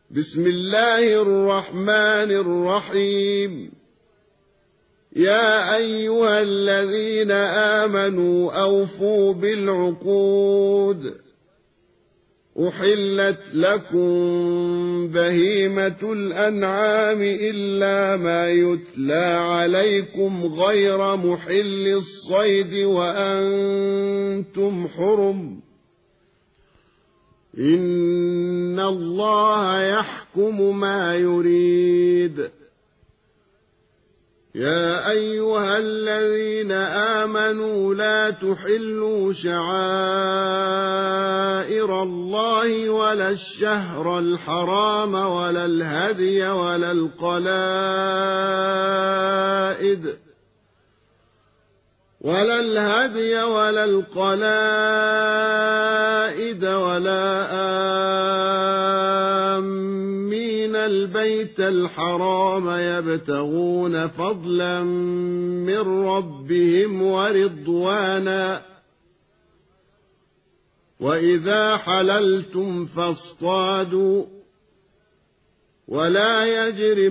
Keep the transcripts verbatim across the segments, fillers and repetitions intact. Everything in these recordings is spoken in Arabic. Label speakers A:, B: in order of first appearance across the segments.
A: بسم الله الرحمن الرحيم. يا أيها الذين آمنوا أوفوا بالعقود. أحلت لكم بهيمة الأنعام إلا ما يتلى عليكم غير محل الصيد وأنتم حرم. إن الله يحكم ما يريد. يا أيها الذين آمنوا لا تحلوا شعائر الله ولا الشهر الحرام ولا الهدي ولا القلائد ولا الهدي ولا القلائد ولا آمين البيت الحرام يبتغون فضلا من ربهم ورضوانا. وإذا حللتم فاصطادوا ولا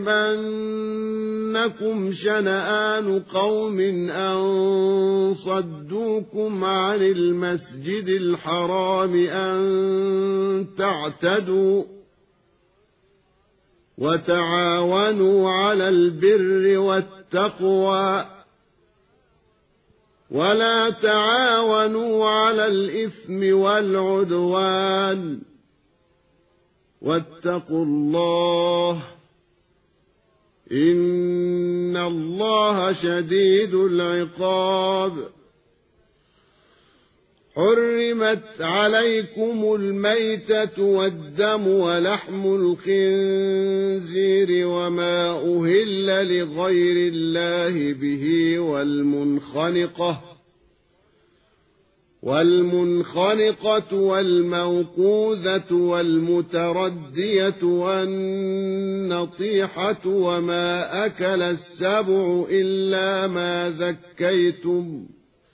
A: يجرمنكم شنآن قوم أن صدوكم عن المسجد الحرام أن تعتدوا. وتعاونوا على البر والتقوى ولا تعاونوا على الإثم والعدوان. واتقوا الله إن الله شديد العقاب. حرمت عليكم الميتة والدم ولحم الخنزير وما أهل لغير الله به والمنخنقة والمنخنقة والموقوذة والمتردية والنطيحة وما أكل السبع إلا ما ذكيتم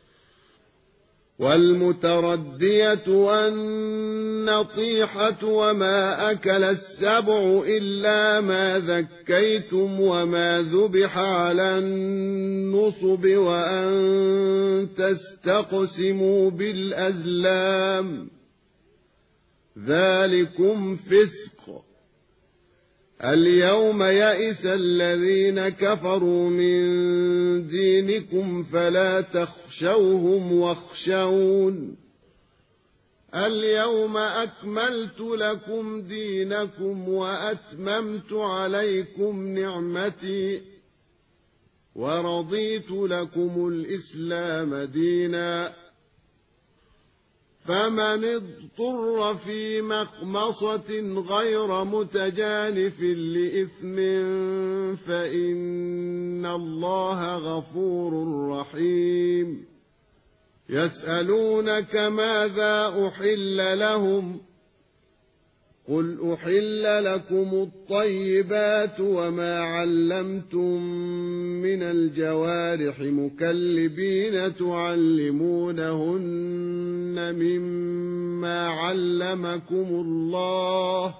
A: والمتردية والنطيحة وما أكل السبع إلا ما ذكيتم وما ذبح على النصب وأن تستقسموا بالأزلام ذلكم فسق. اليوم يئس الذين كفروا من دينكم فلا تخشوهم واخشون. اليوم أكملت لكم دينكم وأتممت عليكم نعمتي ورضيت لكم الإسلام دينا. فمن اضطر في مخمصة غير متجانف لإثم فإن الله غفور رحيم. يسألونك ماذا أحل لهم قل أحل لكم الطيبات وما علمتم من الجوارح مكلبين تعلمونهن مما علمكم الله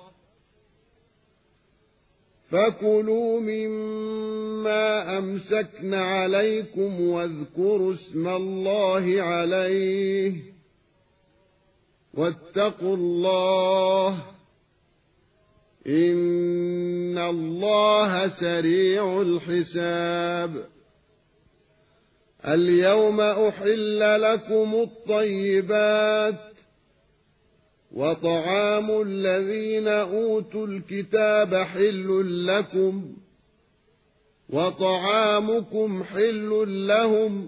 A: فكلوا مما أمسكن عليكم واذكروا اسم الله عليه واتقوا الله إن الله سريع الحساب. اليوم أحل لكم الطيبات وطعام الذين أوتوا الكتاب حل لكم وطعامكم حل لهم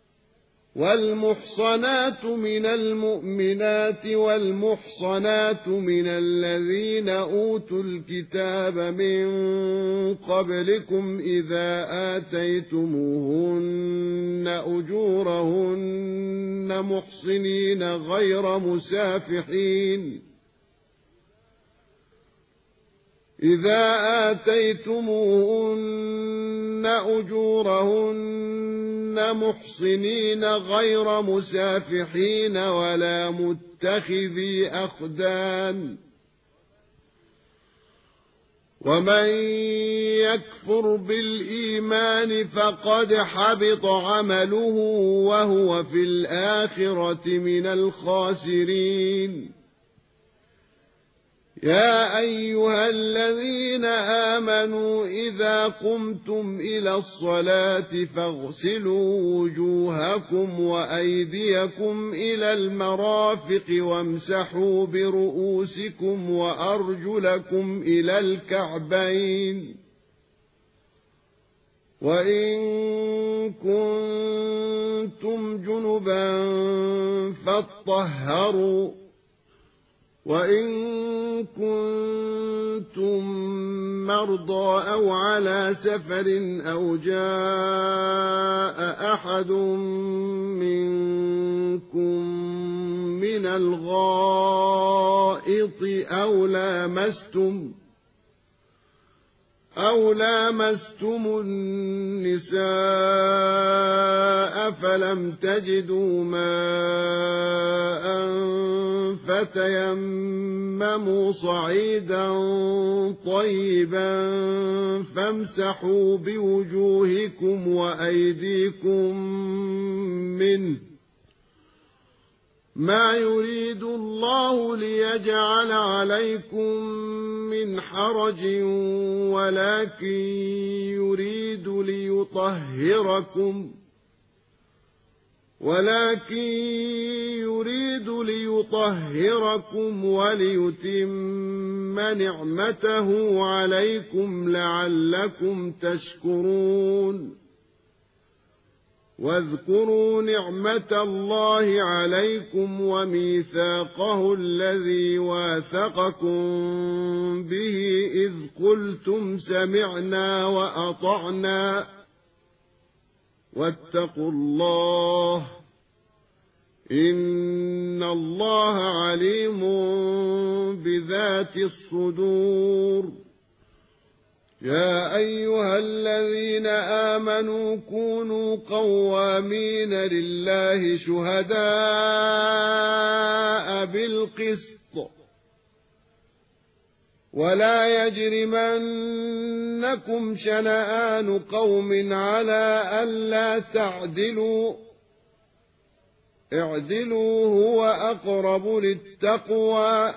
A: والمحصنات من المؤمنات والمحصنات من الذين أوتوا الكتاب من قبلكم إذا آتيتموهن أجورهن محصنين غير مسافحين إذا آتيتموهن أجورهن محصنين غير مسافحين ولا متخذي أخدان ومن يكفر بالإيمان فقد حبط عمله وهو في الآخرة من الخاسرين. يا أيها الذين آمنوا إذا قمتم إلى الصلاة فاغسلوا وجوهكم وأيديكم إلى المرافق وامسحوا برؤوسكم وأرجلكم إلى الكعبين، وإن كنتم جنبا فاطهروا، وإن كنتم مرضى أو على سفر أو جاء أحد منكم من الغائط أو لامستم أو لامستم النساء فلم تجدوا ماء فتيمموا صعيدا طيبا فامسحوا بوجوهكم وأيديكم منه، ما يريد الله ليجعل عليكم من حرج ولكن يريد ليطهركم ولكن يريد ليطهركم وليتم نعمته عليكم لعلكم تشكرون. واذكروا نعمة الله عليكم وميثاقه الذي واثقكم به إذ قلتم سمعنا وأطعنا واتقوا الله إن الله عليم بذات الصدور. يا أيها الذين آمنوا كونوا قوامين لله شهداء بالقسط ولا يجرمنكم شنآن قوم على ألا تعدلوا اعدلوا هو أقرب للتقوى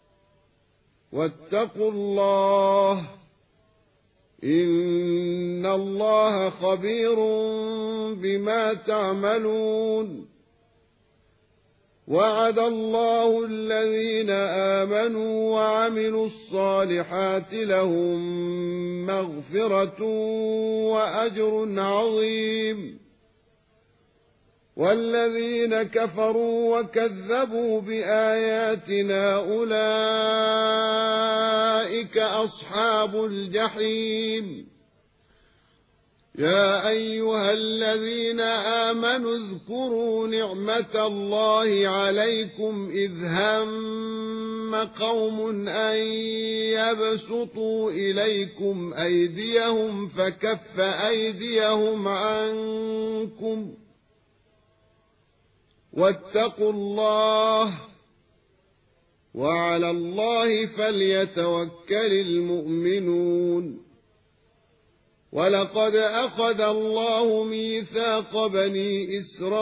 A: واتقوا الله إن الله خبير بما تعملون. وعد الله الذين آمنوا وعملوا الصالحات لهم مغفرة وأجر عظيم، والذين كفروا وكذبوا بآياتنا أولئك أصحاب الجحيم. يا أيها الذين آمنوا اذكروا نعمة الله عليكم إذ هم قوم أن يبسطوا إليكم أيديهم فكف أيديهم عنكم واتقوا الله وعلى الله فليتوكل المؤمنون. ولقد أخذ الله ميثاق بني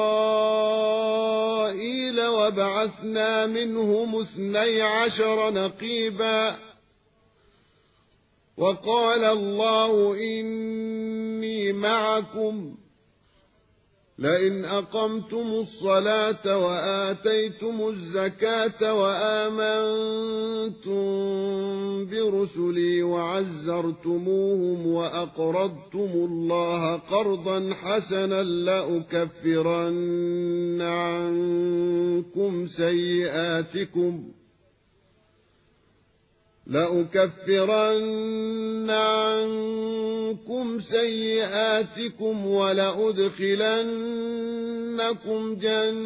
A: إسرائيل وبعثنا منهم اثني عشر نقيبا وقال الله إني معكم لئن أقمتم الصلاة وآتيتم الزكاة وآمنتم برسلي وعزرتموهم وأقرضتم الله قرضا حسنا لأكفرن عنكم سيئاتكم لأكفرن عنكم سيئاتكم ولأدخلنكم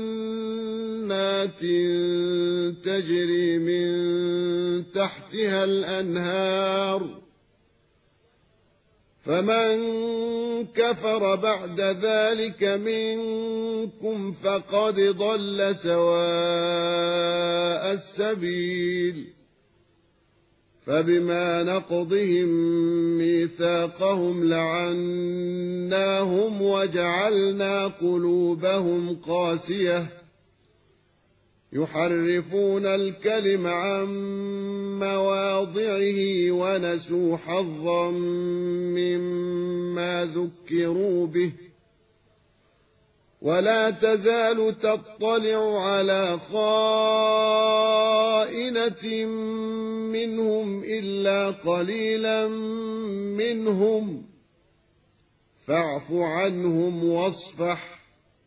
A: جنات تجري من تحتها الأنهار فمن كفر بعد ذلك منكم فقد ضل سواء السبيل. فبما نقضهم ميثاقهم لعناهم وجعلنا قلوبهم قاسية يحرفون الكلم عن مواضعه ونسوا حظا مما ذكروا به ولا تزال تطلع على خائنة منهم إلا قليلا منهم فاعف عنهم واصفح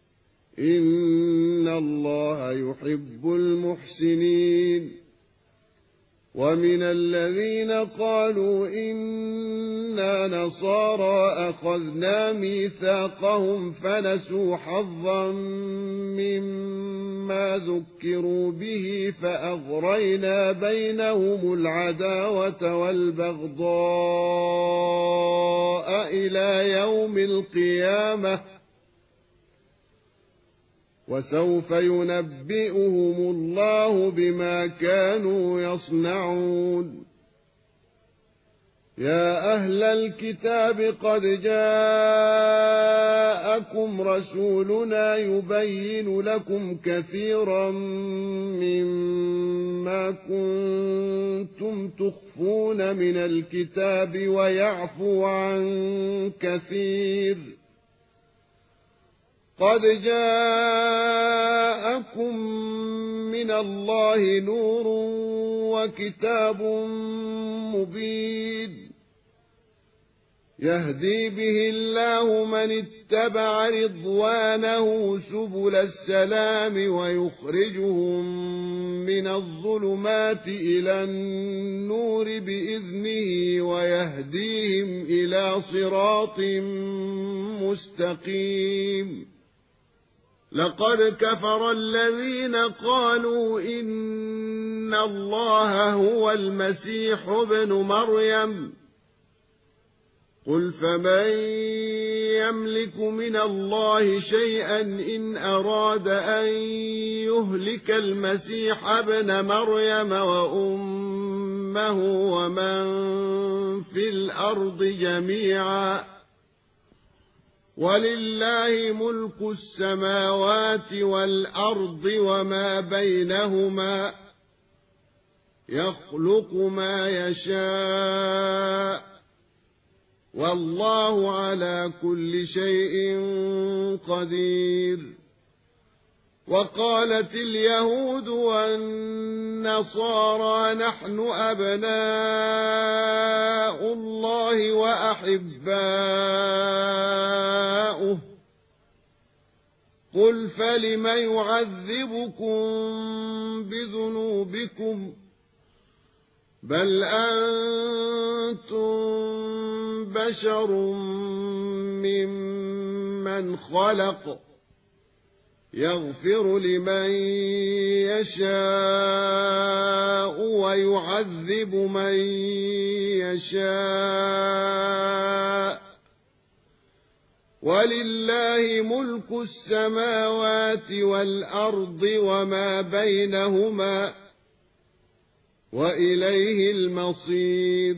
A: إن الله يحب المحسنين ومن الذين قالوا إنا نصارى أخذنا ميثاقهم فنسوا حظا مما ذكروا به فأغرينا بينهم العداوة والبغضاء إلى يوم القيامة وسوف ينبئهم الله بما كانوا يصنعون يا أهل الكتاب قد جاءكم رسولنا يبين لكم كثيرا مما كنتم تخفون من الكتاب ويعفو عن كثير قد جاءكم من الله نور وكتاب مبين يهدي به الله من اتبع رضوانه سبل السلام ويخرجهم من الظلمات إلى النور بإذنه ويهديهم إلى صراط مستقيم لقد كفر الذين قالوا إن الله هو المسيح ابن مريم قل فمن يملك من الله شيئا إن أراد أن يهلك المسيح ابن مريم وأمه ومن في الأرض جميعا ولله ملك السماوات والأرض وما بينهما يخلق ما يشاء والله على كل شيء قدير وقالت اليهود والنصارى نحن أبناء الله وأحباؤه قل فلم يعذبكم بذنوبكم بل أنتم بشر ممن خلق يغفر لمن يشاء ويعذب من يشاء ولله ملك السماوات والأرض وما بينهما وإليه المصير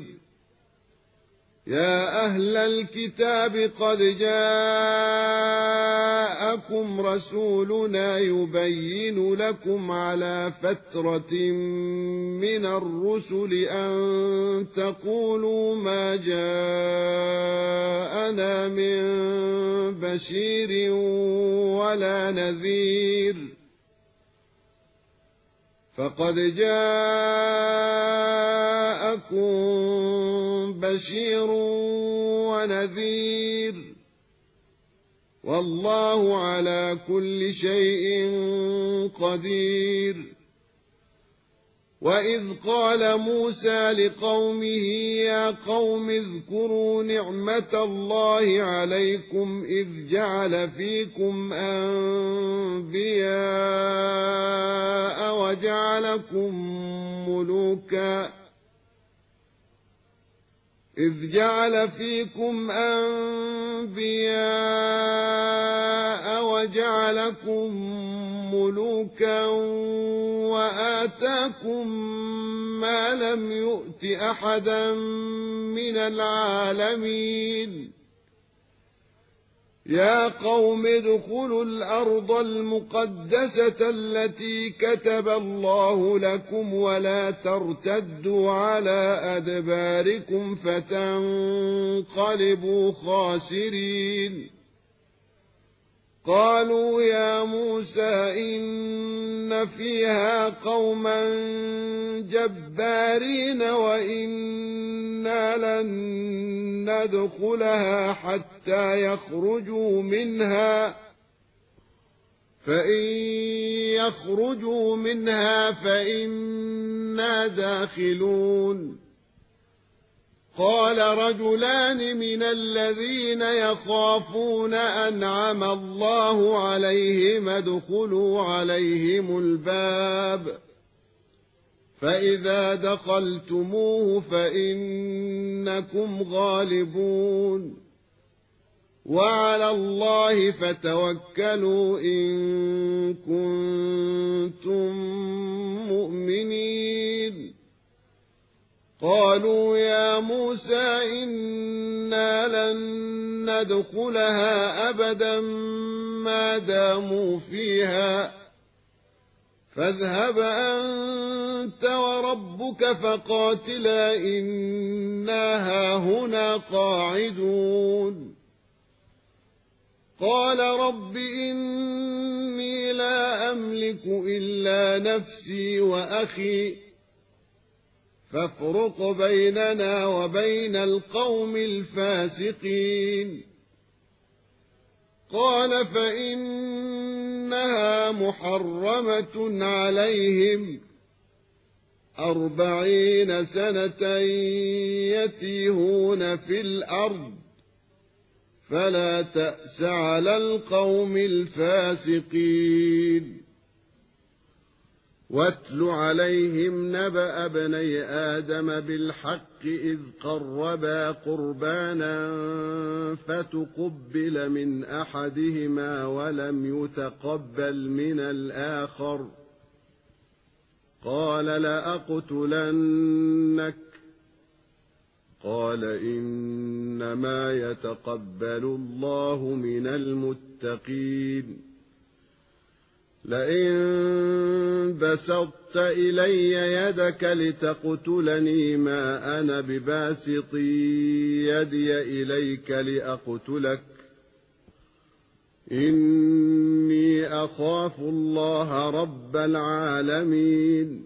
A: يا أهل الكتاب قد جاءكم رسولنا يبين لكم على فترة من الرسل أن تقولوا ما جاءنا من بشير ولا نذير فقد جاءكم بشير ونذير والله على كل شيء قدير وإذ قال موسى لقومه يا قوم اذكروا نعمة الله عليكم إذ جعل فيكم أنبياء وجعلكم ملوكا إذ جعل فيكم أنبياء وجعلكم ملوكا وآتاكم ما لم يؤت أحدا من العالمين يا قوم ادخلوا الأرض المقدسة التي كتب الله لكم ولا ترتدوا على أدباركم فتنقلبوا خاسرين قالوا يا موسى إن فيها قوما جبارين وإنا لن ندخلها حتى يخرجوا منها فإن يخرجوا منها فإنا داخلون قال رجلان من الذين يخافون أنعم الله عليهم ادخلوا عليهم الباب فإذا دخلتموه فإنكم غالبون وعلى الله فتوكلوا إن كنتم مؤمنين قالوا يا موسى إنا لن ندخلها أبدا ما داموا فيها فاذهب أنت وربك فقاتلا إنا هاهنا قاعدون قال رب إني لا أملك إلا نفسي وأخي فافرق بيننا وبين القوم الفاسقين قال فإنها محرمة عليهم أربعين سنة يتيهون في الأرض فلا تأس على القوم الفاسقين واتل عليهم نبأ ابني آدم بالحق إذ قربا قربانا فتقبل من أحدهما ولم يتقبل من الآخر قال لأقتلنك قال إنما يتقبل الله من المتقين لئن بسطت إلي يدك لتقتلني ما أنا بباسط يدي إليك لأقتلك إني أخاف الله رب العالمين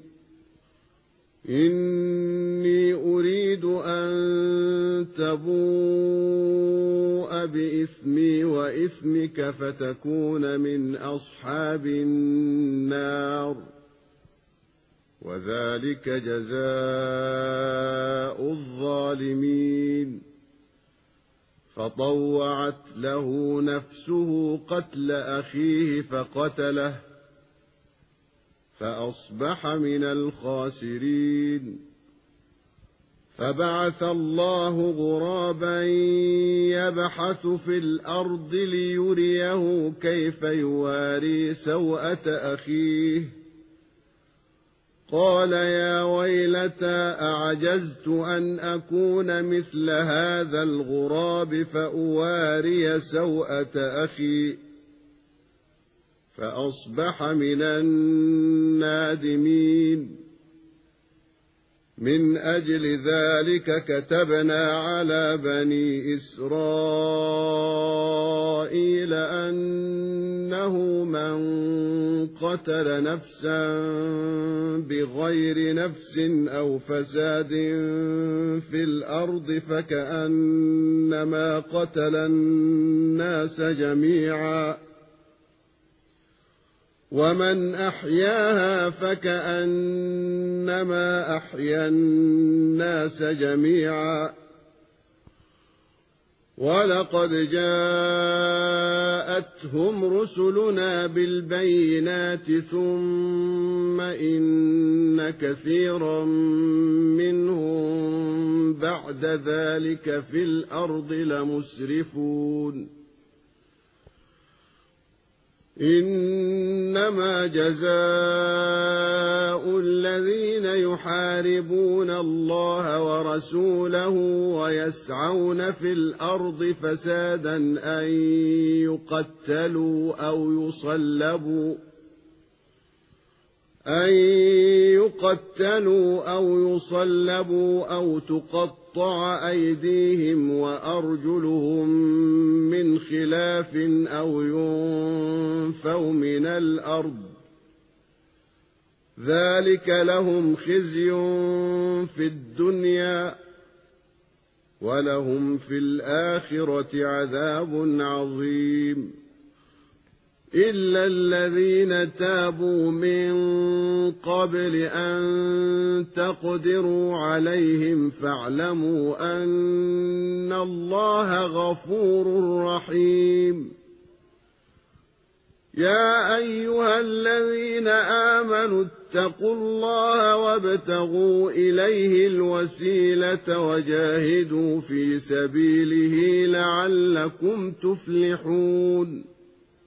A: إني أريد أن تبوء بإثمي وإثمك فتكون من أصحاب النار وذلك جزاء الظالمين فطوعت له نفسه قتل أخيه فقتله فأصبح من الخاسرين فبعث الله غرابا يبحث في الأرض ليريه كيف يواري سوءة أخيه قال يا ويلتى أعجزت أن أكون مثل هذا الغراب فأواري سوءة أخي فأصبح من النادمين من أجل ذلك كتبنا على بني إسرائيل أنه من قتل نفسا بغير نفس أو فساد في الأرض فكأنما قتل الناس جميعا ومن أحياها فكأنما أحيا الناس جميعا ولقد جاءتهم رسلنا بالبينات ثم إن كثيرا منهم بعد ذلك في الأرض لمسرفون إنما جزاء الذين يحاربون الله ورسوله ويسعون في الأرض فسادا أن يقتلوا أو يصلبوا أن يقتلوا أو يصلبوا أو تقطع أيديهم وأرجلهم من خلاف أو ينفوا من الأرض ذلك لهم خزي في الدنيا ولهم في الآخرة عذاب عظيم إلا الذين تابوا من قبل أن تقدروا عليهم فاعلموا أن الله غفور رحيم يا أيها الذين آمنوا اتقوا الله وابتغوا إليه الوسيلة وجاهدوا في سبيله لعلكم تفلحون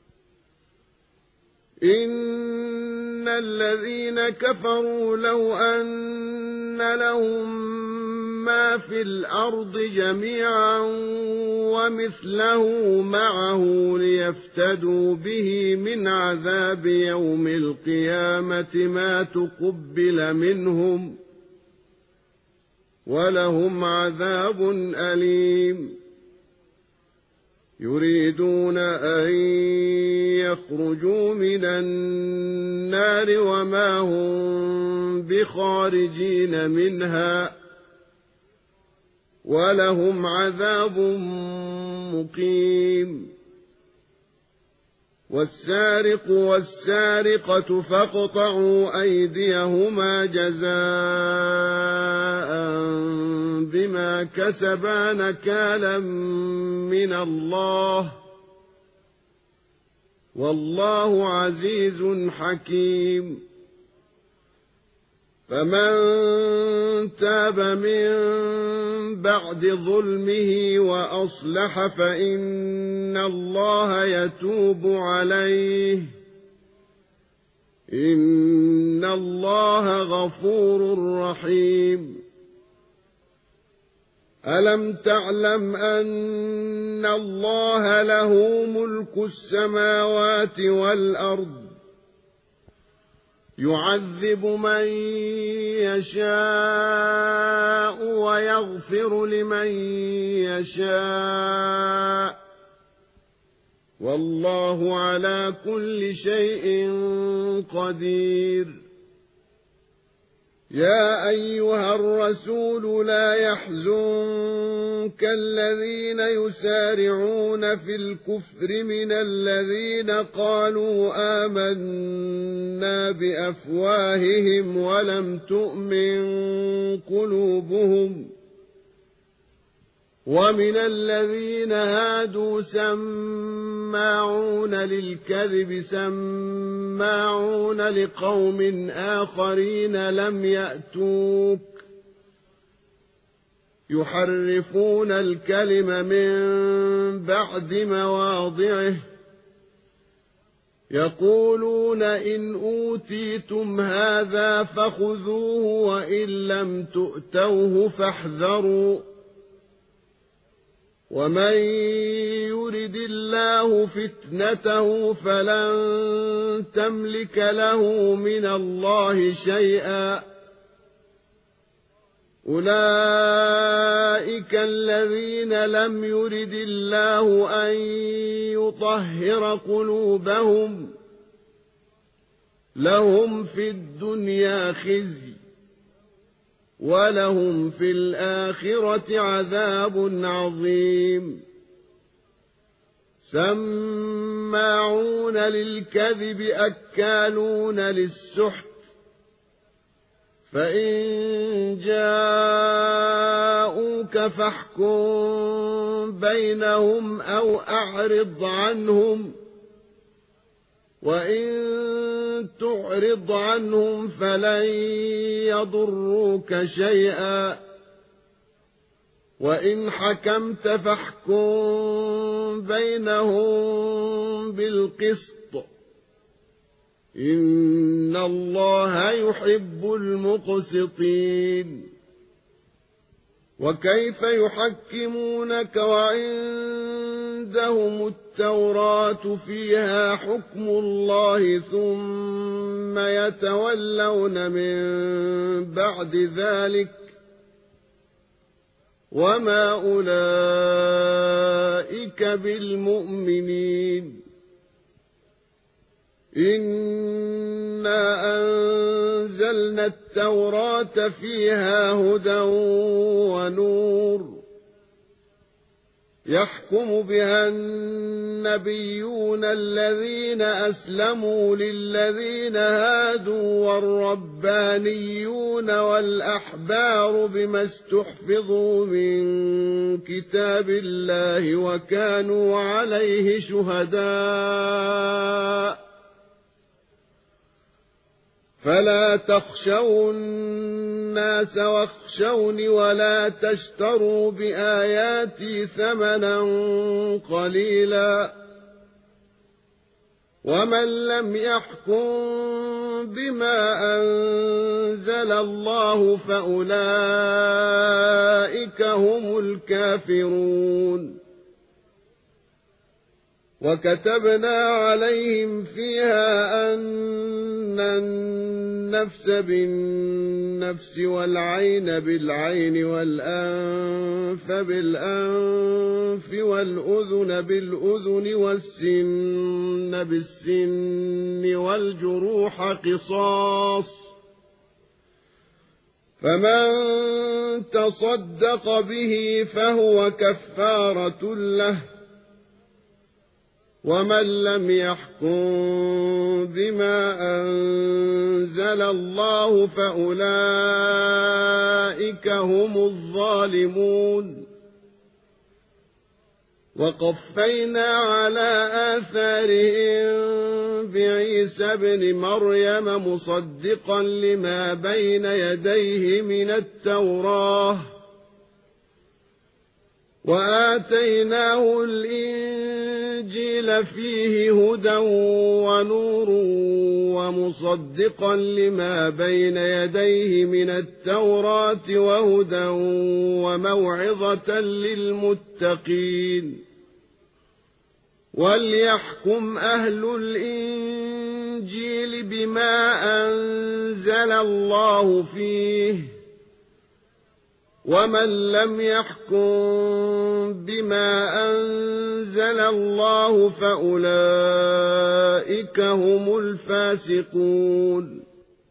A: إن الذين كفروا لو أن لهم ما في الأرض جميعا ومثله معه ليفتدوا به من عذاب يوم القيامة ما تقبل منهم ولهم عذاب أليم يريدون أن يخرجوا من النار وما هم بخارجين منها ولهم عذاب مقيم والسارق والسارقة فاقطعوا أيديهما جزاء بما كسبا نكالا من الله والله عزيز حكيم فمن تاب من بعد ظلمه وأصلح فإن الله يتوب عليه إن الله غفور رحيم ألم تعلم أن الله له ملك السماوات والأرض يعذب من يشاء ويغفر لمن يشاء والله على كل شيء قدير يا أيها الرسول لا يحزنك الذين يسارعون في الكفر من الذين قالوا آمنا بأفواههم ولم تؤمن قلوبهم ومن الذين هادوا سماعون للكذب سماعون لقوم آخرين لم يأتوك يحرفون الكلم من بعد مواضعه يقولون إن أوتيتم هذا فخذوه وإن لم تؤتوه فاحذروا ومن يرد الله فتنته فلن تملك له من الله شيئا أولئك الذين لم يرد الله أن يطهر قلوبهم لهم في الدنيا خزي ولهم في الآخرة عذاب عظيم سماعون للكذب أكالون للسحت فإن جاءوك فاحكم بينهم أو أعرض عنهم وإن تعرض عنهم فلن يضروك شيئا وإن حكمت فاحكم بينهم بالقسط إن الله يحب المقسطين وكيف يحكمونك وعندهم التوراة فيها حكم الله ثم يتولون من بعد ذلك وما أولئك بالمؤمنين إنا أنزلنا التوراة فيها هدى ونور يحكم بها النبيون الذين أسلموا للذين هادوا والربانيون والأحبار بما استحفظوا من كتاب الله وكانوا عليه شهداء فلا تخشوا الناس واخشوني ولا تشتروا بآياتي ثمنا قليلا ومن لم يحكم بما أنزل الله فأولئك هم الكافرون وكتبنا عليهم فيها أن النفس بالنفس والعين بالعين والأنف بالأنف والأذن بالأذن والسن بالسن والجروح قصاص فمن تصدق به فهو كفارة له ومن لم يحكم بما أنزل الله فأولئك هم الظالمون وقفينا على آثارهم بعيسى ابن مريم مصدقا لما بين يديه من التوراة وآتيناه الإنجيل فيه هدى ونور ومصدقا لما بين يديه من التوراة وهدى وموعظة للمتقين وليحكم أهل الإنجيل بما أنزل الله فيه ومن لم يحكم بما أنزل الله فأولئك هم الفاسقون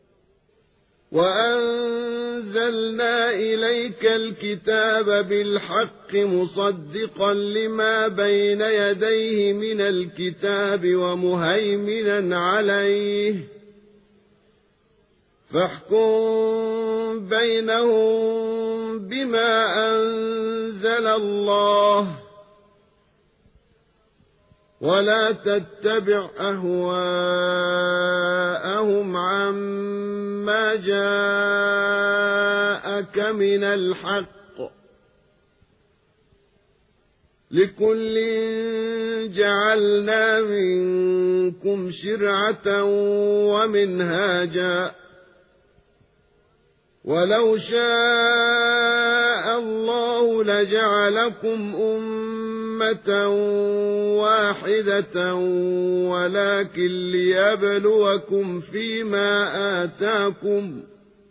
A: وأنزلنا إليك الكتاب بالحق مصدقا لما بين يديه من الكتاب ومهيمنا عليه فاحكم بينهم بما أنزل الله ولا تتبع أهواءهم عما جاءك من الحق لكل جعلنا منكم شرعة ومنهاجا ولو شاء الله لجعلكم أمة واحدة ولكن ليبلوكم فيما آتاكم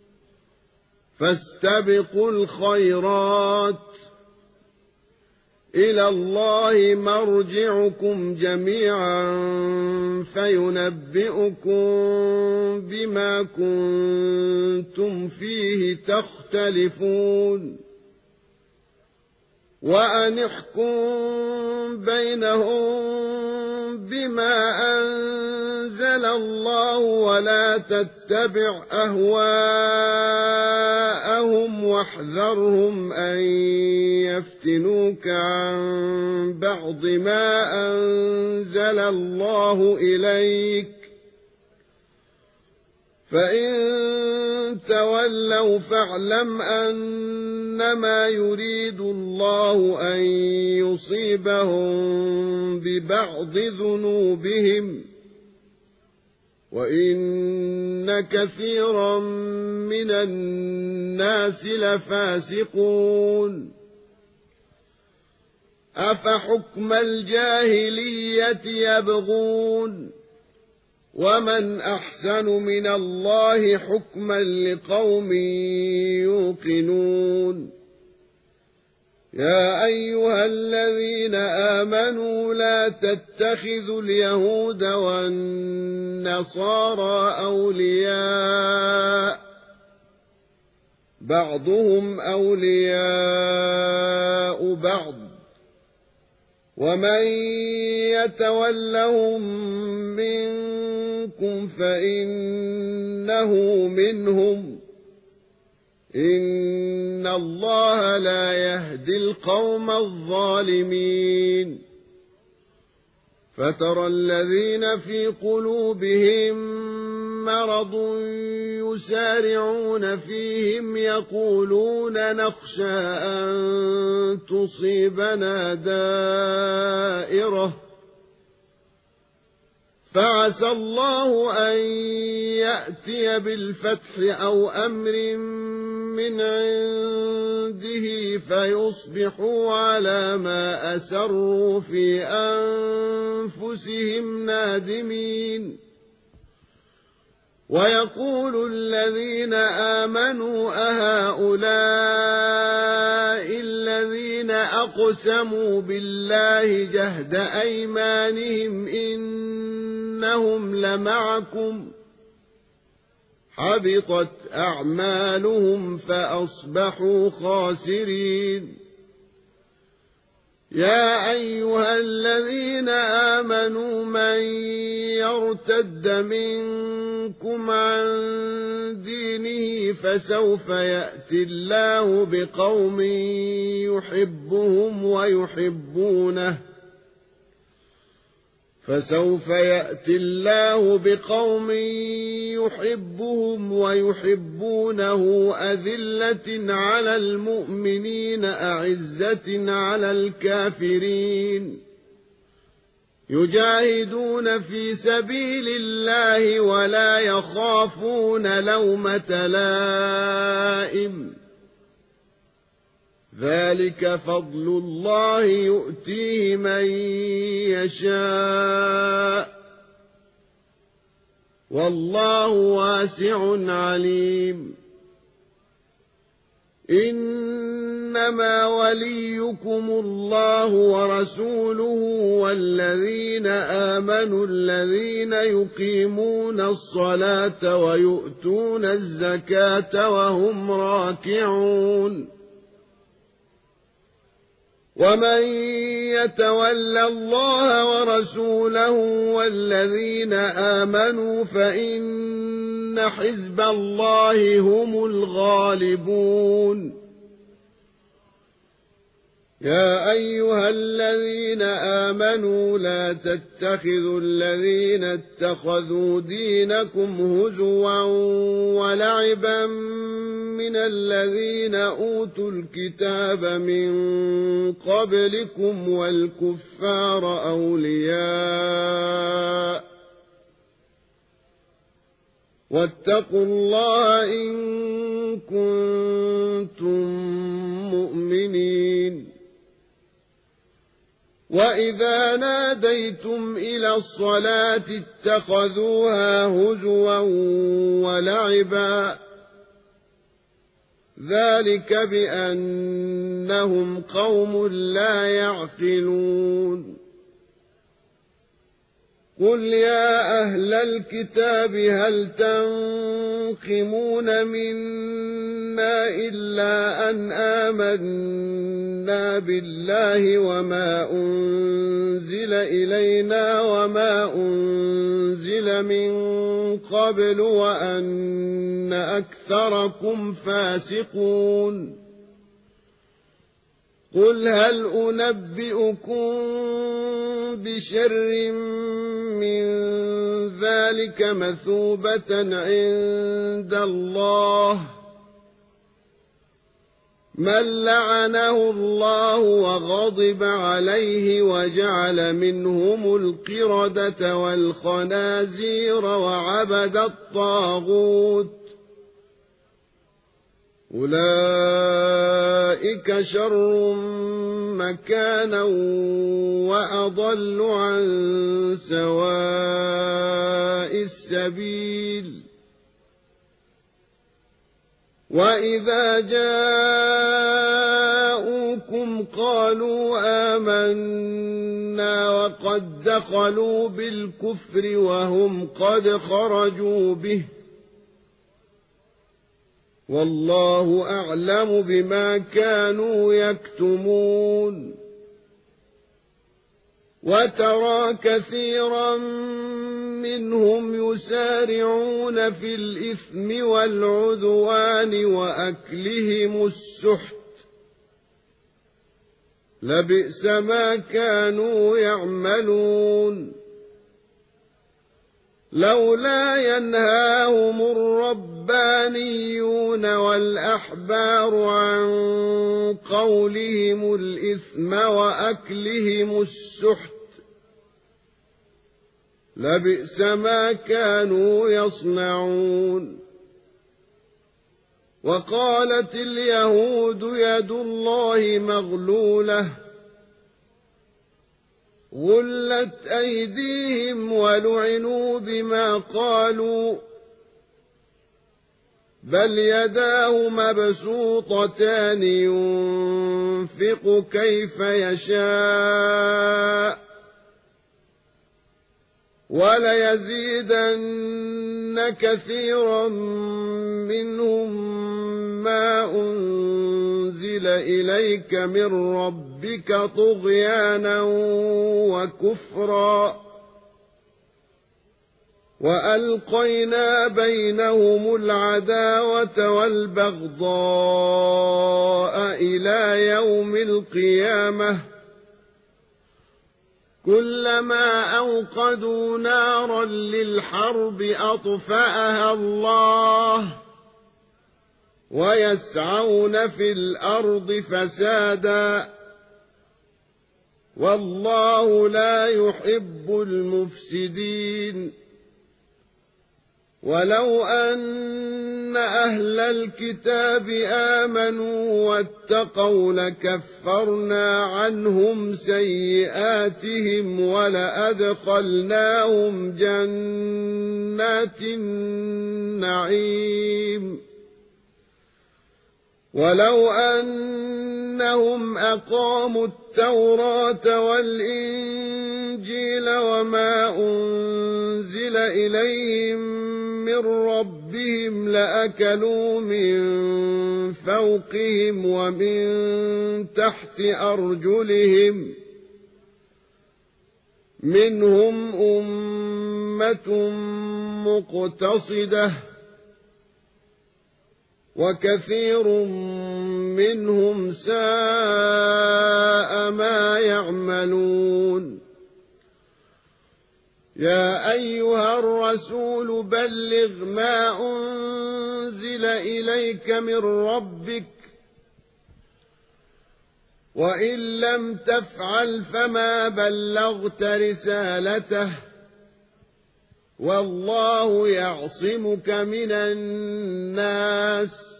A: فاستبقوا الخيرات إلى الله مرجعكم جميعا فينبئكم بما كنتم فيه تختلفون وأن احكم بينهم بما أنزل الله ولا تتبع أهواءهم واحذرهم أن يفتنوك عن بعض ما أنزل الله إليك فإن تولوا فاعلم أنما يريد الله أن يصيبهم ببعض ذنوبهم وإن كثيرا من الناس لفاسقون أفحكم الجاهلية يبغون ومن أحسن من الله حكما لقوم يوقنون يا أيها الذين آمنوا لا تتخذوا اليهود والنصارى أولياء بعضهم أولياء بعض ومن يتولهم منكم فإنه منهم إن الله لا يهدي القوم الظالمين فترى الذين في قلوبهم مرض يسارعون فيهم يقولون نخشى أن تصيبنا دائرة فعسى الله أن يأتي بالفتح أو أمر من عنده فيصبحوا على ما أسروا في أنفسهم نادمين ويقول الذين آمنوا أهؤلاء الذين أقسموا بالله جهد أيمانهم إنهم لمعكم حبطت أعمالهم فأصبحوا خاسرين يا أيها الذين آمنوا من يرتد منكم عن دينه فسوف يأتي الله بقوم يحبهم ويحبونه فسوف يأتي الله بقوم يحبهم ويحبونه أذلة على المؤمنين أعزة على الكافرين يجاهدون في سبيل الله ولا يخافون لومة لائم ذلك فضل الله يؤتيه من يشاء والله واسع عليم إنما وليكم الله ورسوله والذين آمنوا الذين يقيمون الصلاة ويؤتون الزكاة وهم راكعون ومن يتول الله ورسوله والذين آمنوا فإن حزب الله هم الغالبون يا أيها الذين آمنوا لا تتخذوا الذين اتخذوا دينكم هزوا ولعبا من الذين أوتوا الكتاب من قبلكم والكفار أولياء واتقوا الله إن كنتم مؤمنين وإذا ناديتم إلى الصلاة اتخذوها هزوا ولعبا ذلك بأنهم قوم لا يعقلون قل يا أهل الكتاب هل تنقمون منا إلا أن آمنا بالله وما أنزل إلينا وما أنزل من قبل وأن أكثركم فاسقون قل هل أنبئكم بشر من ذلك مثوبة عند الله من لعنه الله وغضب عليه وجعل منهم القردة والخنازير وعبد الطاغوت أولئك شر مكانا وأضل عن سواء السبيل وإذا جاءوكم قالوا آمنا وقد دخلوا بالكفر وهم قد خرجوا به والله أعلم بما كانوا يكتمون وترى كثيرا منهم يسارعون في الإثم والعدوان وأكلهم السحت لبئس ما كانوا يعملون لولا ينهاهم الربانيون والأحبار عن قولهم الإثم وأكلهم السحت لبئس ما كانوا يصنعون وقالت اليهود يد الله مغلولة غلت أيديهم ولعنوا بما قالوا بل يداه مبسوطتان ينفق كيف يشاء وليزيدن كثيرا منهم ما أنزل إليك من ربك طغيانا وكفرا وألقينا بينهم العداوة والبغضاء إلى يوم القيامة كلما أوقدوا نارا للحرب أطفأها الله ويسعون في الأرض فسادا والله لا يحب المفسدين ولو أن أهل الكتاب آمنوا واتقوا لكفرنا عنهم سيئاتهم ولأدخلناهم جنات النعيم ولو أنهم أقاموا التوراة والإنجيل وما أنزل إليهم من ربهم لأكلوا من فوقهم ومن تحت أرجلهم منهم أمة مقتصدة وكثير منهم ساء ما يعملون يا أيها الرسول بلغ ما أنزل إليك من ربك وإن لم تفعل فما بلغت رسالته والله يعصمك من الناس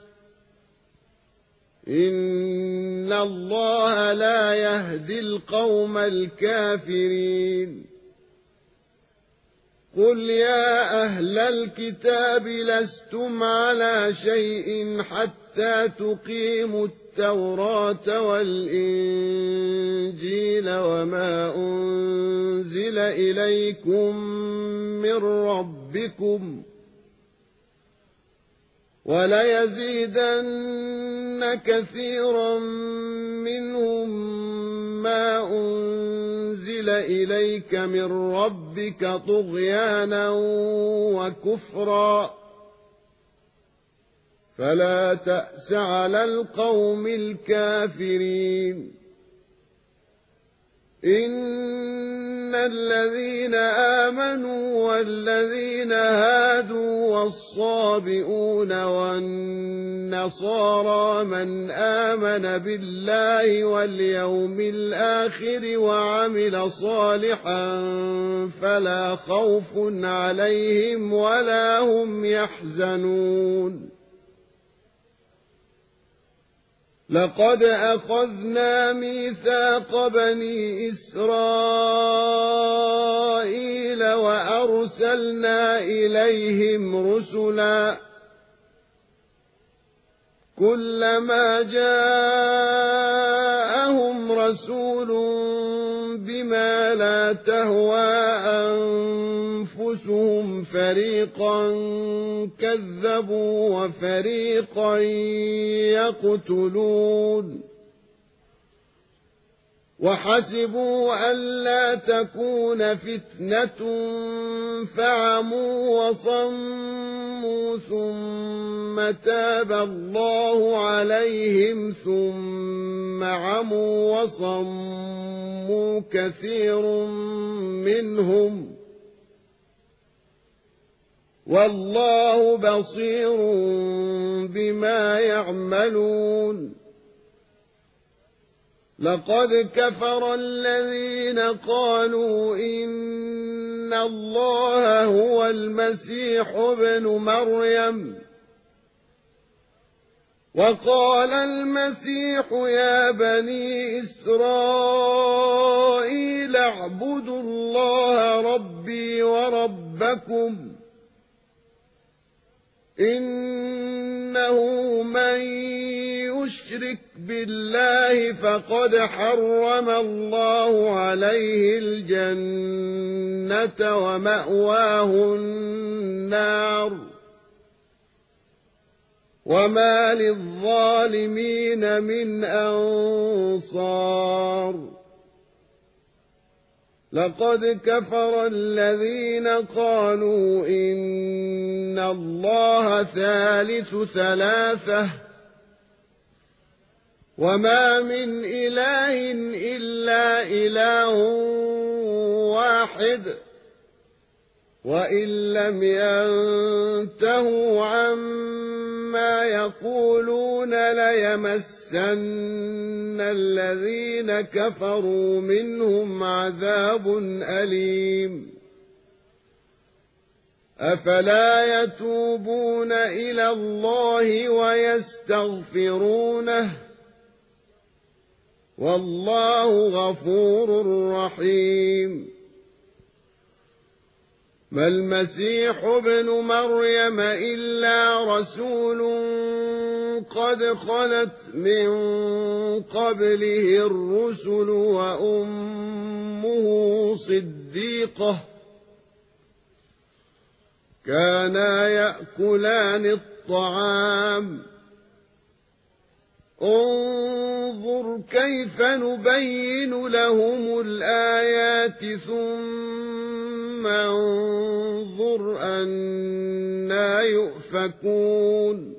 A: إن الله لا يهدي القوم الكافرين قل يا أهل الكتاب لستم على شيء حتى تقيموا التوراة والإنجيل وما أنزل إليكم من ربكم وليزيدن كثيرا منهم ما أنزل إليك من ربك طغيانا وكفرا فلا تأس على القوم الكافرين إن الذين آمنوا والذين هادوا والصابئون والنصارى من آمن بالله واليوم الآخر وعمل صالحا فلا خوف عليهم ولا هم يحزنون لقد أخذنا ميثاق بني إسرائيل وأرسلنا إليهم رسلا كلما جاءهم رسول بما لا تهوى أنفسهم فريقا كذبوا وفريقا يقتلون وحسبوا ألا تكون فتنة فعموا وصموا ثم تاب الله عليهم ثم عموا وصموا كثير منهم والله بصير بما يعملون لقد كفر الذين قالوا إن الله هو المسيح ابن مريم وقال المسيح يا بني إسرائيل اعبدوا الله ربي وربكم إنه من يشرك بالله فقد حرم الله عليه الجنة ومأواه النار وما للظالمين من أنصار لقد كفر الذين قالوا إن الله ثالث ثلاثة وما من إله إلا إله واحد وإن لم ينتهوا عما يقولون ليمسن الذين كفروا منهم عذاب أليم أفلا يتوبون إلى الله ويستغفرونه والله غفور رحيم ما المسيح ابن مريم إلا رسول قد خلت من قبله الرسل وأمه صديقة كانا يأكلان الطعام انظر كيف نبين لهم الآيات ثم انظر أنى يؤفكون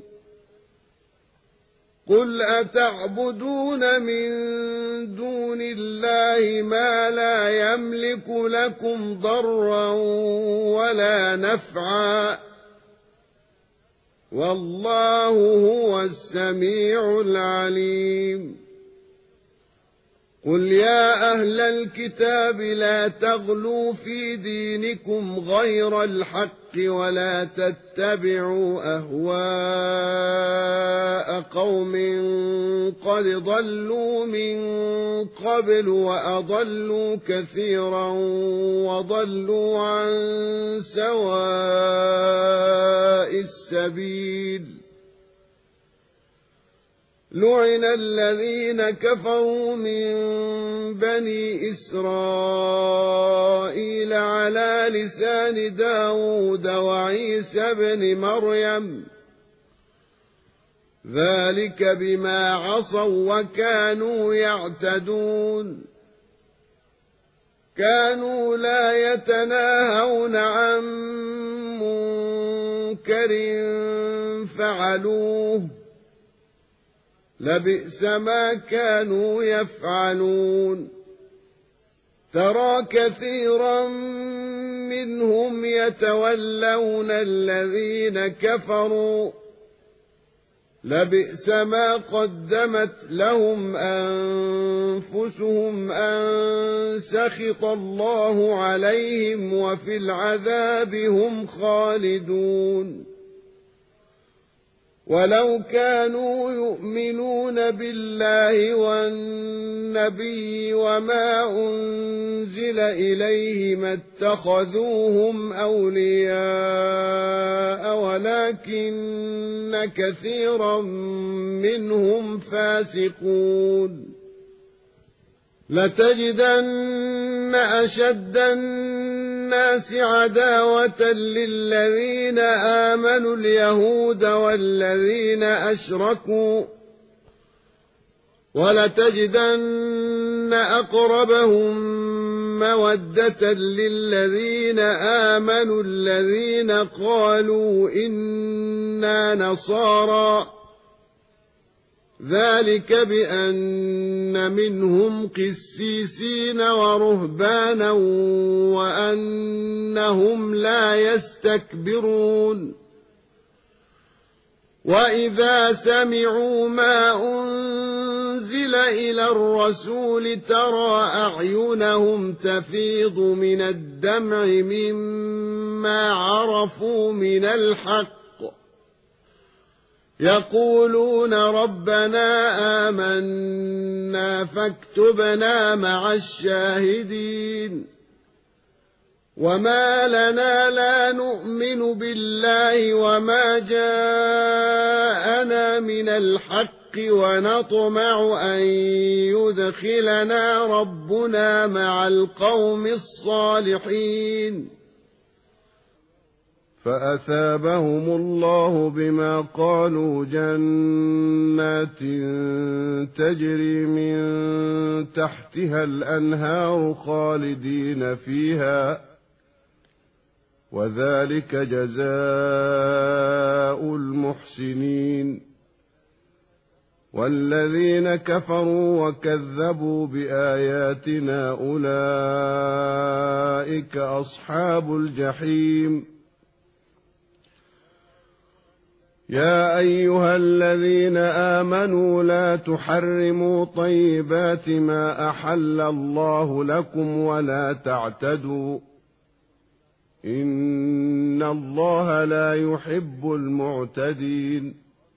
A: قل أتعبدون من دون الله ما لا يملك لكم ضرا ولا نفعا والله هو السميع العليم قل يا أهل الكتاب لا تغلوا في دينكم غير الحق ولا تتبعوا أهواء قوم قد ضلوا من قبل وأضلوا كثيرا وضلوا عن سواء السبيل لعن الذين كفروا من بني إسرائيل على لسان داود وعيسى بن مريم ذلك بما عصوا وكانوا يعتدون كانوا لا يتناهون عن منكر فعلوه لبئس ما كانوا يفعلون ترى كثيرا منهم يتولون الذين كفروا لبئس ما قدمت لهم أنفسهم أن سخط الله عليهم وفي العذاب هم خالدون ولو كانوا يؤمنون بالله والنبي وما أنزل إليه ما اتخذوهم أولياء ولكن كثيرا منهم فاسقون لتجدن أشد الناس عداوة للذين آمنوا اليهود والذين أشركوا ولتجدن أقربهم مودة للذين آمنوا الذين قالوا إنا نصارى ذلك بأن منهم قسيسين ورهبانا وأنهم لا يستكبرون وإذا سمعوا ما أنزل إلى الرسول ترى أعينهم تفيض من الدمع مما عرفوا من الحق يقولون ربنا آمنا فاكتبنا مع الشاهدين وما لنا لا نؤمن بالله وما جاءنا من الحق ونطمع أن يدخلنا ربنا مع القوم الصالحين فأثابهم الله بما قالوا جنات تجري من تحتها الأنهار خالدين فيها وذلك جزاء المحسنين والذين كفروا وكذبوا بآياتنا أولئك أصحاب الجحيم يا أيها الذين آمنوا لا تحرموا طيبات ما أحل الله لكم ولا تعتدوا إن الله لا يحب المعتدين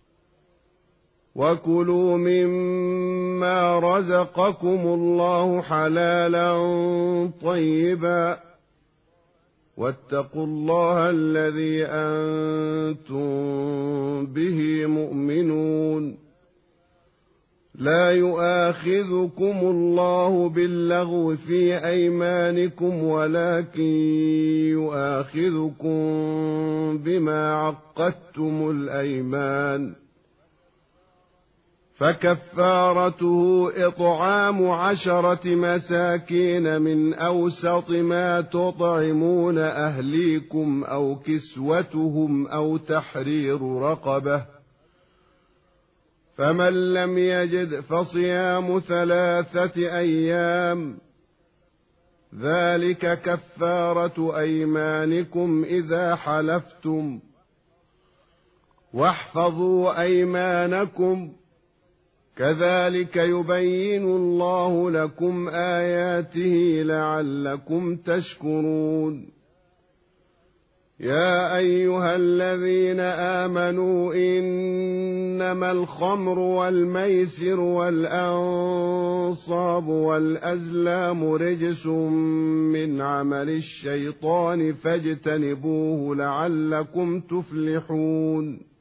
A: وكلوا مما رزقكم الله حلالا طيبا واتقوا الله الذي أنتم به مؤمنون لا يؤاخذكم الله باللغو في أيمانكم ولكن يؤاخذكم بما عقدتم الأيمان فكفارته إطعام عشرة مساكين من أوسط ما تطعمون أهليكم أو كسوتهم أو تحرير رقبة فمن لم يجد فصيام ثلاثة أيام ذلك كفارة أيمانكم إذا حلفتم واحفظوا أيمانكم كذلك يبين الله لكم آياته لعلكم تشكرون يا أيها الذين آمنوا إنما الخمر والميسر والأنصاب والأزلام رجس من عمل الشيطان فاجتنبوه لعلكم تفلحون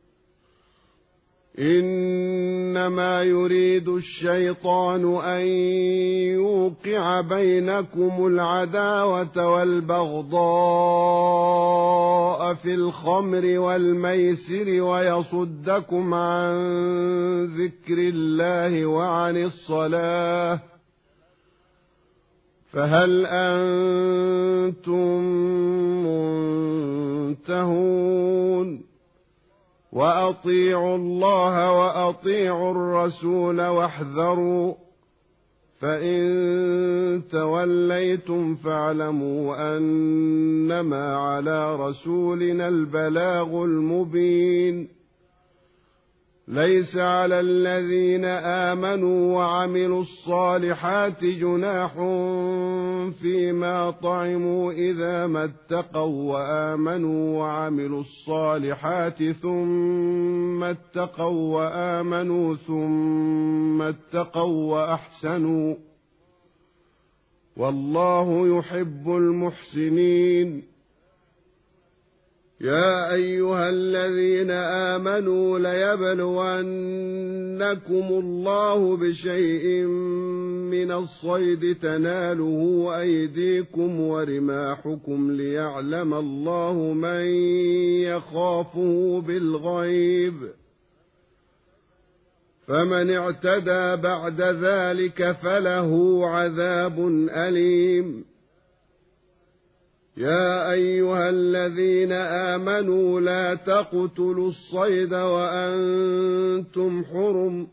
A: إنما يريد الشيطان أن يوقع بينكم العداوة والبغضاء في الخمر والميسر ويصدكم عن ذكر الله وعن الصلاة فهل أنتم منتهون وأطيعوا الله وأطيعوا الرسول واحذروا فإن توليتم فاعلموا أنما على رسولنا البلاغ المبين ليس على الذين آمنوا وعملوا الصالحات جناح فيما طعموا إذا ما اتقوا وآمنوا وعملوا الصالحات ثم اتقوا وآمنوا ثم اتقوا وأحسنوا والله يحب المحسنين. يا أيها الذين آمنوا ليبلونكم الله بشيء من الصيد تناله أيديكم ورماحكم ليعلم الله من يخافه بالغيب فمن اعتدى بعد ذلك فله عذاب أليم. يا أيها الذين آمنوا لا تقتلوا الصيد وأنتم حرم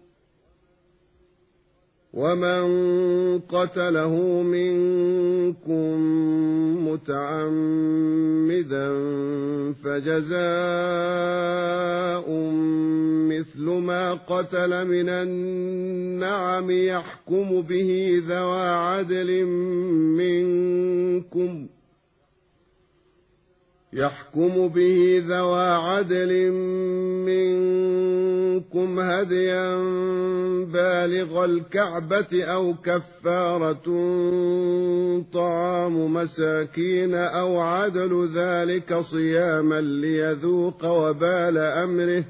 A: ومن قتله منكم متعمدا فجزاء مثل ما قتل من النعم يحكم به ذوى عدل منكم يحكم به ذوى عدل منكم هديا بالغ الكعبة أو كفارة طعام مساكين أو عدل ذلك صياما ليذوق وبال أمره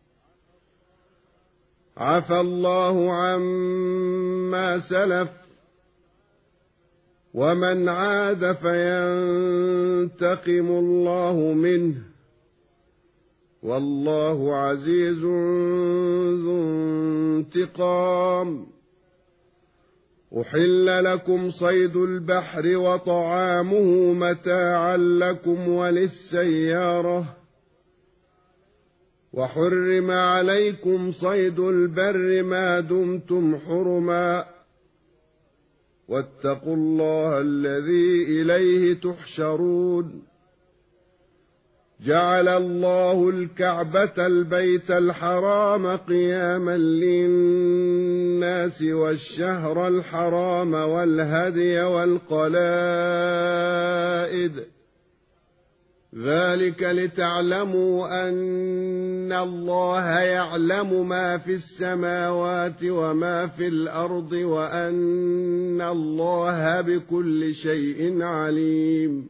A: عفى الله عما سلف ومن عاد فينتقم الله منه والله عزيز ذو انتقام. أحل لكم صيد البحر وطعامه متاعا لكم وللسيارة وحرم عليكم صيد البر ما دمتم حرما واتقوا الله الذي إليه تحشرون. جعل الله الكعبة البيت الحرام قياما للناس والشهر الحرام والهدي والقلائد ذلك لتعلموا أن الله يعلم ما في السماوات وما في الأرض وأن الله بكل شيء عليم.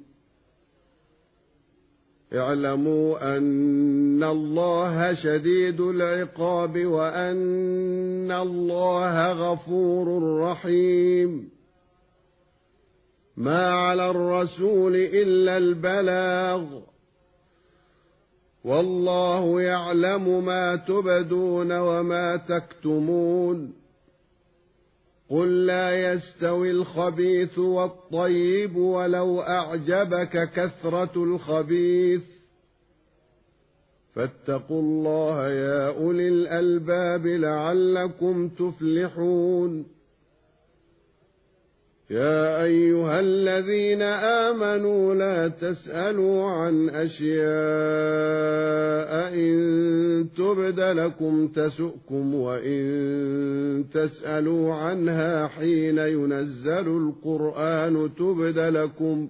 A: اعلموا أن الله شديد العقاب وأن الله غفور رحيم. ما على الرسول إلا البلاغ والله يعلم ما تبدون وما تكتمون. قل لا يستوي الخبيث والطيب ولو أعجبك كثرة الخبيث فاتقوا الله يا أولي الألباب لعلكم تفلحون. يا أيها الذين آمنوا لا تسألوا عن أشياء إن تبد لكم تسؤكم وإن تسألوا عنها حين ينزل القرآن تبد لكم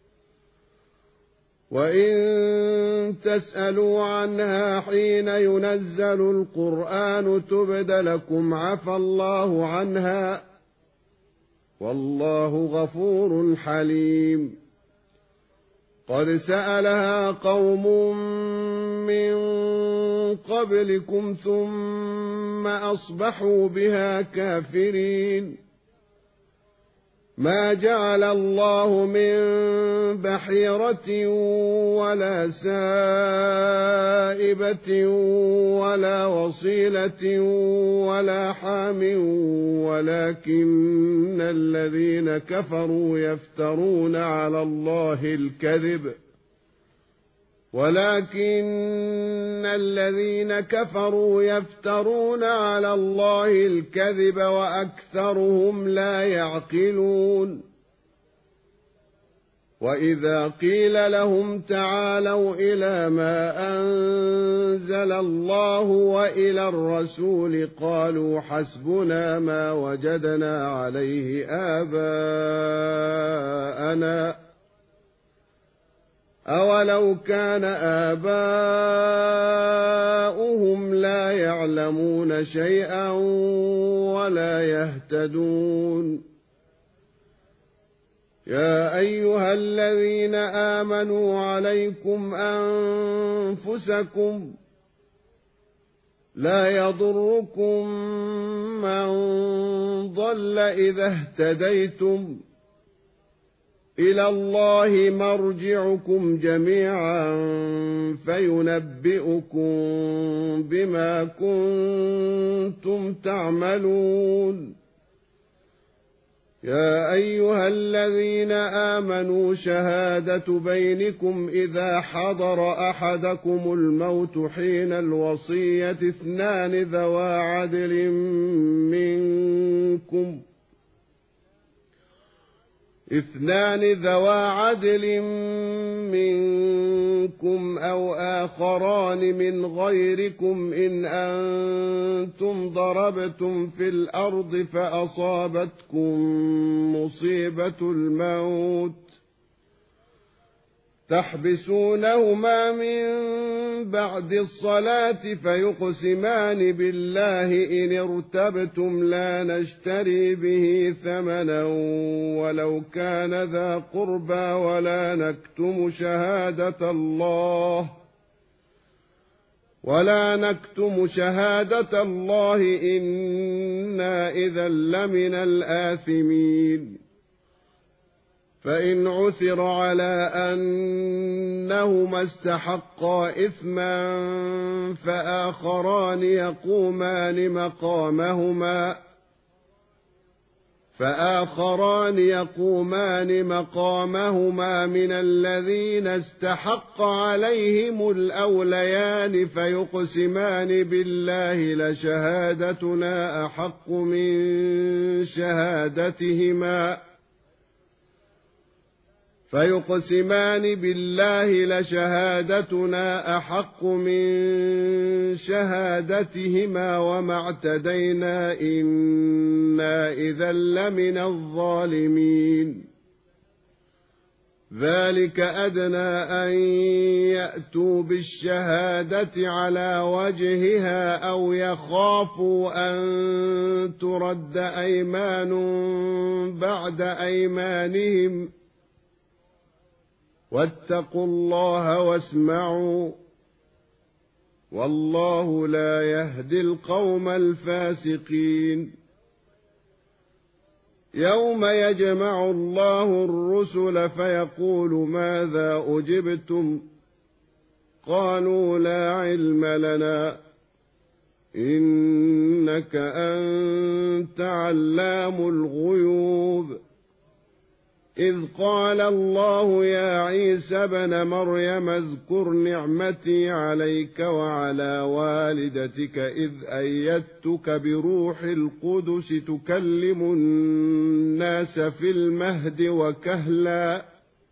A: وإن تسألوا عنها حين ينزل القرآن تبد لكم عفى الله عنها والله غفور حليم. قد سألها قوم من قبلكم ثم أصبحوا بها كافرين. ما جعل الله من بحيرة ولا سائبة ولا وصيلة ولا حام ولكن الذين كفروا يفترون على الله الكذب ولكن الذين كفروا يفترون على الله الكذب وأكثرهم لا يعقلون وإذا قيل لهم تعالوا إلى ما أنزل الله وإلى الرسول قالوا حسبنا ما وجدنا عليه آباءنا أولو كان آباؤهم لا يعلمون شيئا ولا يهتدون يا أيها الذين آمنوا عليكم أنفسكم لا يضركم من ضل إذا اهتديتم إلى الله مرجعكم جميعا فينبئكم بما كنتم تعملون يا أيها الذين آمنوا شهادة بينكم إذا حضر أحدكم الموت حين الوصية اثنان ذوا عدل منكم اثنان ذوا عدل منكم أو آخران من غيركم إن أنتم ضربتم في الأرض فأصابتكم مصيبة الموت تحبسونهما من بعد الصلاة فيقسمان بالله إن ارتبتم لا نشتري به ثمنا ولو كان ذا قربى ولا نكتم شهادة الله ولا نكتم شهادة الله إنا إذا لمن الآثمين فإن عثر على أنهما استحقا إثما فآخران يقومان مقامهما فآخران يقومان مقامهما من الذين استحق عليهم الأوليان فيقسمان بالله لشهادتنا أحق من شهادتهما فيقسمان بالله لشهادتنا أحق من شهادتهما وما اعتدينا إنا إذا لمن الظالمين ذلك أدنى أن يأتوا بالشهادة على وجهها أو يخافوا أن ترد أيمان بعد أيمانهم واتقوا الله واسمعوا والله لا يهدي القوم الفاسقين يوم يجمع الله الرسل فيقول ماذا أجبتم قالوا لا علم لنا إنك أنت علام الغيوب إذ قال الله يا عيسى ابن مريم اذكر نعمتي عليك وعلى والدتك إذ أيدتك بروح القدس تكلم الناس في المهد وكهلا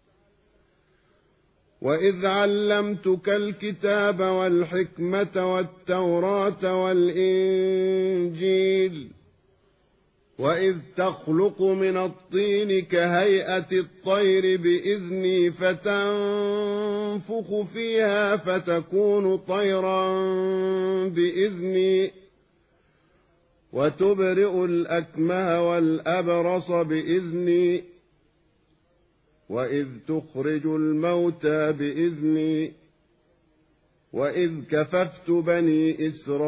A: وإذ علمتك الكتاب والحكمة والتوراة والإنجيل وإذ تخلق من الطين كهيئة الطير بإذني فتنفخ فيها فتكون طيرا بإذني وتبرئ الأكمه والأبرص بإذني وإذ تخرج الموتى بإذني وإذ كففت بني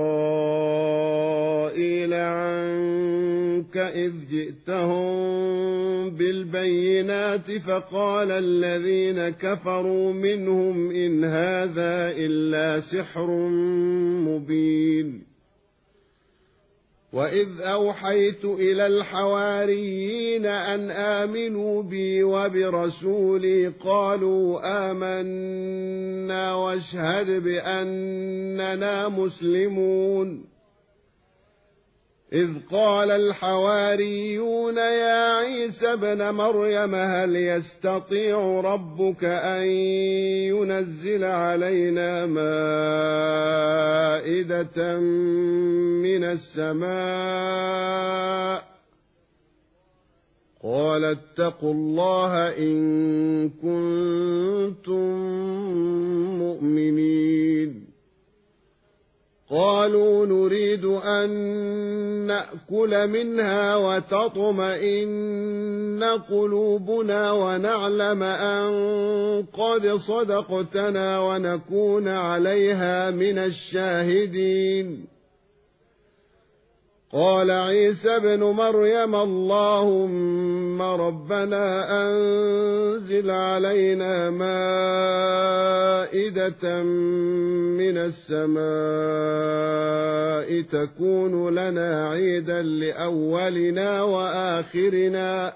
A: إسرائيل عنك إذ جئتهم بالبينات فقال الذين كفروا منهم إن هذا إلا سحر مبين وإذ أوحيت إلى الحواريين أن آمنوا بي وبرسولي قالوا آمنا واشهد بأننا مسلمون إذ قال الحواريون يا عيسى ابن مريم هل يستطيع ربك أن ينزل علينا مائدة من السماء قال اتقوا الله إن كنتم مؤمنين قالوا نريد أن نأكل منها وتطمئن قلوبنا ونعلم أن قد صدقتنا ونكون عليها من الشاهدين قال عيسى ابن مريم اللهم ربنا أنزل علينا مائدة من السماء تكون لنا عيدا لأولنا وآخرنا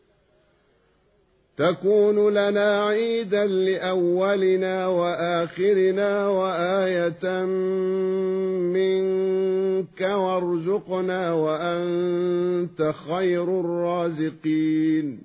A: تكون لنا عيدا لأولنا وآخرنا وآية منك وارزقنا وأنت خير الرازقين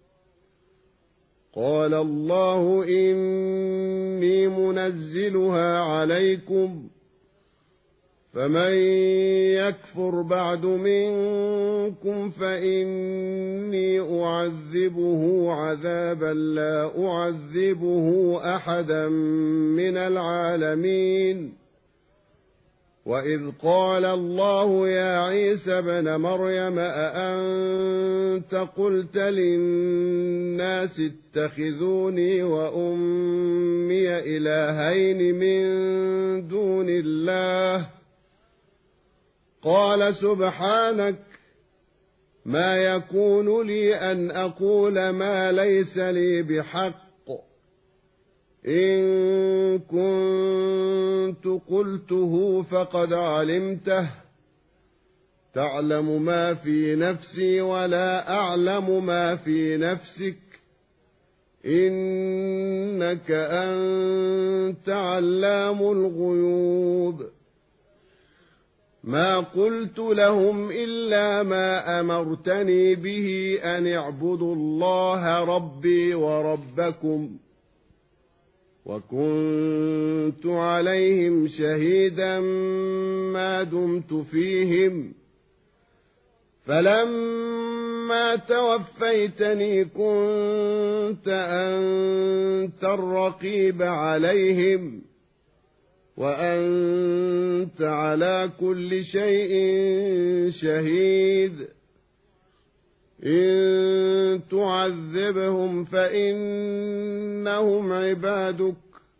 A: قال الله إني منزلها عليكم فمن يكفر بعد منكم فإني أعذبه عذابا لا أعذبه أحدا من العالمين وإذ قال الله يا عيسى ابن مريم أأنت قلت للناس اتخذوني وأمي إلهين من دون الله قال سبحانك ما يكون لي أن أقول ما ليس لي بحق إن كنت قلته فقد علمته تعلم ما في نفسي ولا أعلم ما في نفسك إنك أنت علام الغيوب ما قلت لهم إلا ما أمرتني به أن اعبدوا الله ربي وربكم وكنت عليهم شهيدا ما دمت فيهم فلما توفيتني كنت أنت الرقيب عليهم وأنت على كل شيء شهيد إن تعذبهم فإنهم عبادك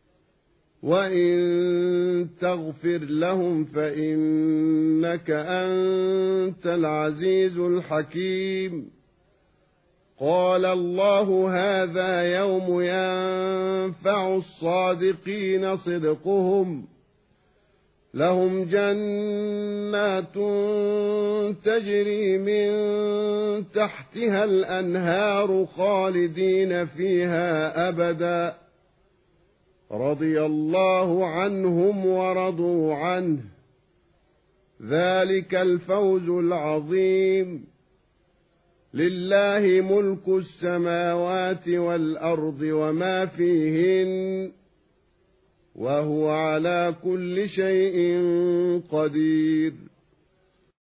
A: وإن تغفر لهم فإنك أنت العزيز الحكيم قال الله هذا يوم ينفع الصادقين صدقهم لهم جنات تجري من تحتها الأنهار خالدين فيها أبدا رضي الله عنهم ورضوا عنه ذلك الفوز العظيم لله ملك السماوات والأرض وما فيهن وهو على كل شيء قدير